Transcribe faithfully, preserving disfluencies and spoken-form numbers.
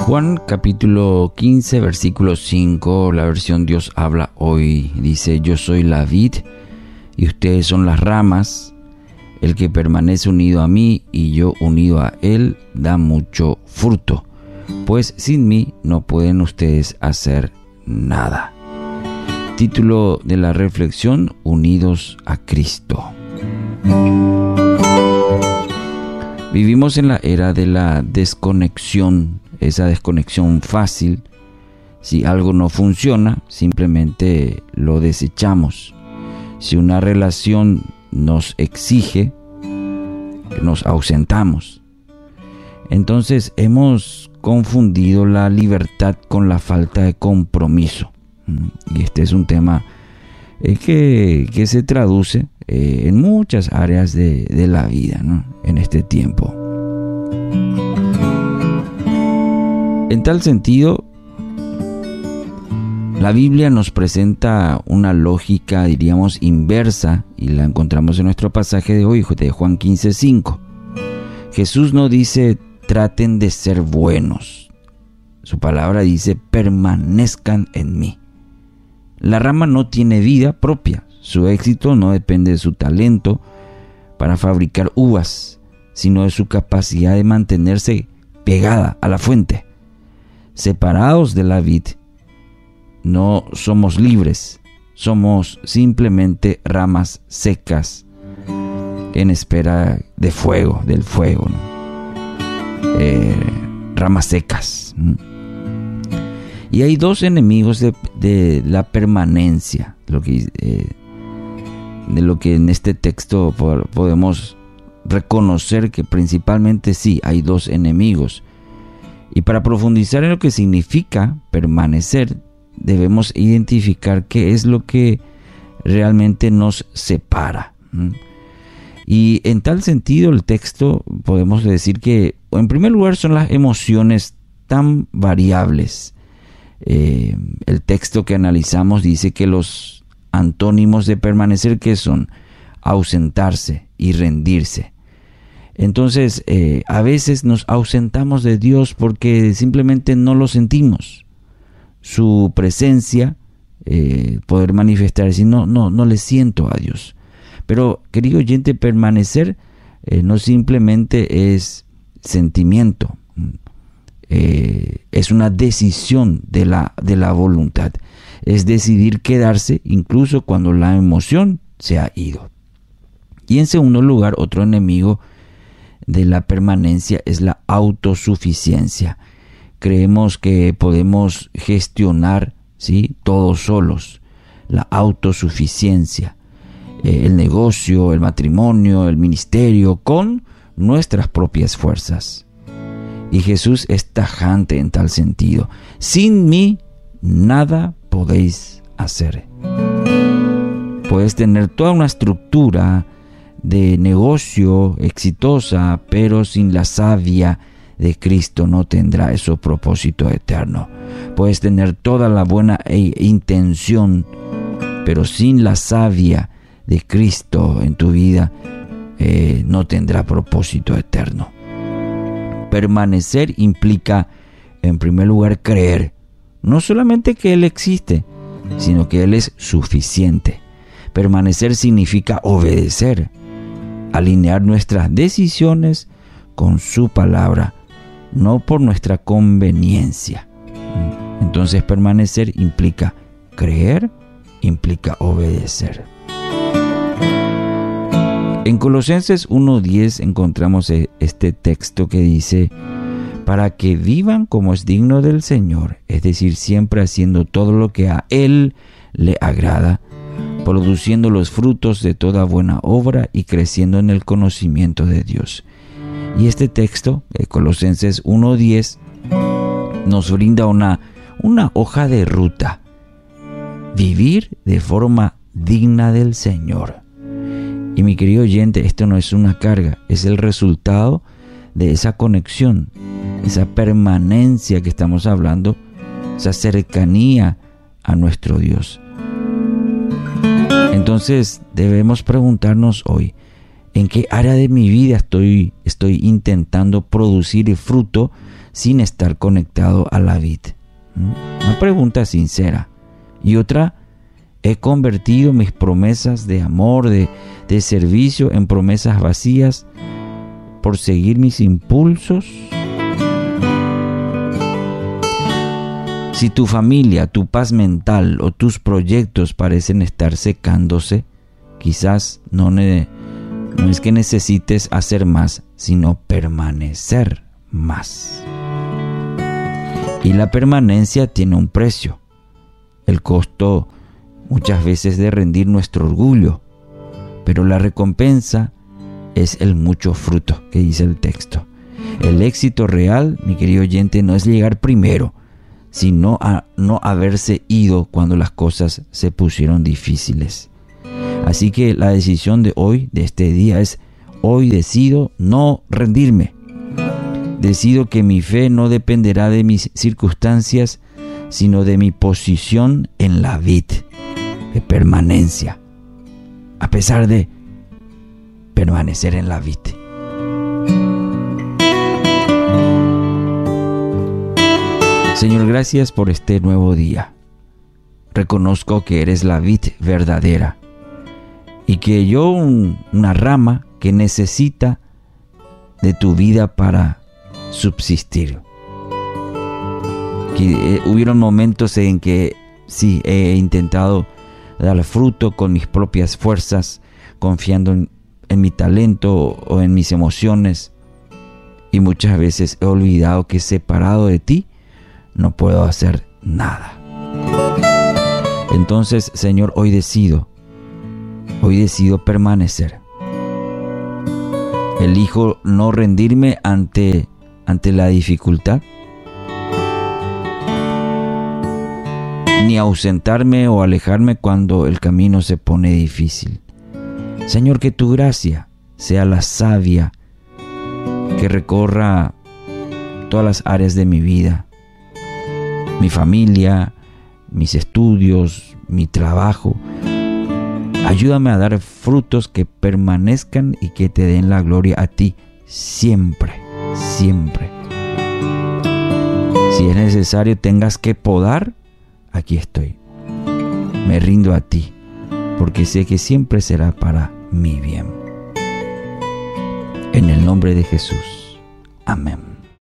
Juan capítulo quince, versículo cinco, la versión Dios habla hoy, dice: yo soy la vid y ustedes son las ramas. El que permanece unido a mí y yo unido a él da mucho fruto, pues sin mí no pueden ustedes hacer nada. Título de la reflexión: Unidos a Cristo. Vivimos en la era de la desconexión, esa desconexión fácil. Si algo no funciona, simplemente lo desechamos. Si una relación nos exige, nos ausentamos. Entonces hemos confundido la libertad con la falta de compromiso. Y este es un tema eh, que, que se traduce eh, en muchas áreas de, de la vida, ¿no? En este tiempo. En tal sentido, la Biblia nos presenta una lógica, diríamos, inversa, y la encontramos en nuestro pasaje de hoy, de Juan quince cinco. Jesús no dice: traten de ser buenos. Su palabra dice: permanezcan en mí. La rama no tiene vida propia. Su éxito no depende de su talento para fabricar uvas, sino de su capacidad de mantenerse pegada a la fuente. Separados de la vid, no somos libres, somos simplemente ramas secas en espera de fuego, del fuego, ¿no? eh, ramas secas. ¿no? Y hay dos enemigos de, de la permanencia, lo que, eh, de lo que en este texto podemos reconocer que principalmente sí, hay dos enemigos. Y para profundizar en lo que significa permanecer, debemos identificar qué es lo que realmente nos separa. Y en tal sentido, el texto podemos decir que, en primer lugar, son las emociones tan variables. Eh, el texto que analizamos dice que los antónimos de permanecer, ¿qué son? Ausentarse y rendirse. Entonces, eh, a veces nos ausentamos de Dios porque simplemente no lo sentimos. Su presencia, eh, poder manifestar, decir, no, no, no le siento a Dios. Pero, querido oyente, permanecer eh, no simplemente es sentimiento, eh, es una decisión de la, de la voluntad. Es decidir quedarse incluso cuando la emoción se ha ido. Y en segundo lugar, otro enemigo de la permanencia es la autosuficiencia. Creemos que podemos gestionar, ¿sí?, todos solos. La autosuficiencia, eh, el negocio, el matrimonio, el ministerio, con nuestras propias fuerzas. Y Jesús es tajante en tal sentido: sin mí nada podéis hacer. Puedes tener toda una estructura de negocio exitosa, pero sin la savia de Cristo no tendrá ese propósito eterno. Puedes tener toda la buena intención, pero sin la savia de Cristo en tu vida eh, no tendrá propósito eterno. Permanecer implica, en primer lugar, creer no solamente que Él existe, sino que Él es suficiente. Permanecer significa obedecer, alinear nuestras decisiones con su palabra, no por nuestra conveniencia. Entonces, permanecer implica creer, implica obedecer. En Colosenses uno diez encontramos este texto que dice: para que vivan como es digno del Señor, es decir, siempre haciendo todo lo que a Él le agrada, produciendo los frutos de toda buena obra y creciendo en el conocimiento de Dios. Y este texto, de Colosenses uno diez, nos brinda una, una hoja de ruta. Vivir de forma digna del Señor. Y mi querido oyente, esto no es una carga, es el resultado de esa conexión, esa permanencia que estamos hablando, esa cercanía a nuestro Dios. Entonces debemos preguntarnos hoy: ¿En qué área de mi vida estoy, estoy intentando producir fruto sin estar conectado a la vid? Una pregunta sincera. Y otra, ¿he convertido mis promesas de amor, de, de servicio en promesas vacías por seguir mis impulsos? Si tu familia, tu paz mental o tus proyectos parecen estar secándose, quizás no, ne- no es que necesites hacer más, sino permanecer más. Y la permanencia tiene un precio. El costo muchas veces de rendir nuestro orgullo, pero la recompensa es el mucho fruto que dice el texto. El éxito real, mi querido oyente, no es llegar primero, sino a no haberse ido cuando las cosas se pusieron difíciles. Así que la decisión de hoy, de este día, es: hoy decido no rendirme. Decido que mi fe no dependerá de mis circunstancias, sino de mi posición en la vid, de permanencia, a pesar de permanecer en la vid. Señor, gracias por este nuevo día. Reconozco que eres la vid verdadera y que yo, un, una rama que necesita de tu vida para subsistir. Que eh, hubieron momentos en que sí he intentado dar fruto con mis propias fuerzas, confiando en, en mi talento o, o en mis emociones, y muchas veces he olvidado que separado de ti no puedo hacer nada. Entonces, Señor, hoy decido, hoy decido permanecer. Elijo no rendirme ante, ante la dificultad, ni ausentarme o alejarme cuando el camino se pone difícil. Señor, que tu gracia sea la savia que recorra todas las áreas de mi vida, mi familia, mis estudios, mi trabajo. Ayúdame a dar frutos que permanezcan y que te den la gloria a ti siempre, siempre. Si es necesario tengas que podar, aquí estoy. Me rindo a ti, porque sé que siempre será para mi bien. En el nombre de Jesús. Amén.